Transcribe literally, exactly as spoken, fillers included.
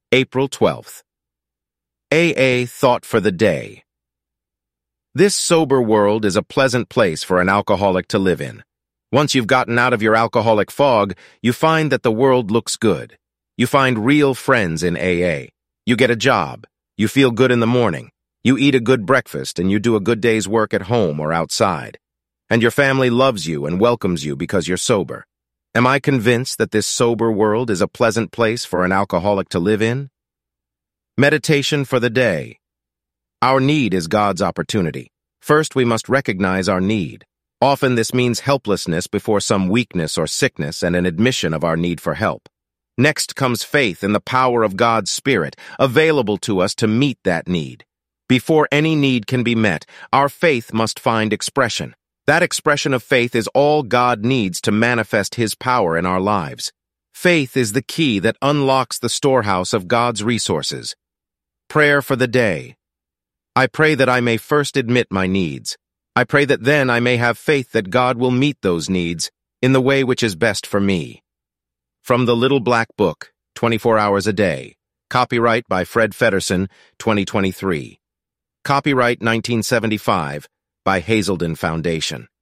April twelfth. A A Thought for the Day. This sober world is a pleasant place for an alcoholic to live in. Once you've gotten out of your alcoholic fog, you find that the world looks good. You find real friends in A A. You get a job. You feel good in the morning. You eat a good breakfast and you do a good day's work at home or outside. And your family loves you and welcomes you because you're sober. Am I convinced that this sober world is a pleasant place for an alcoholic to live in? Meditation for the day. Our need is God's opportunity. First, we must recognize our need. Often this means helplessness before some weakness or sickness and an admission of our need for help. Next comes faith in the power of God's Spirit, available to us to meet that need. Before any need can be met, our faith must find expression. That expression of faith is all God needs to manifest His power in our lives. Faith is the key that unlocks the storehouse of God's resources. Prayer for the day. I pray that I may first admit my needs. I pray that then I may have faith that God will meet those needs in the way which is best for me. From the Little Black Book, twenty-four hours a day. Copyright by Fred Feddersen, twenty twenty-three. Copyright nineteen seventy-five by Hazelden Foundation.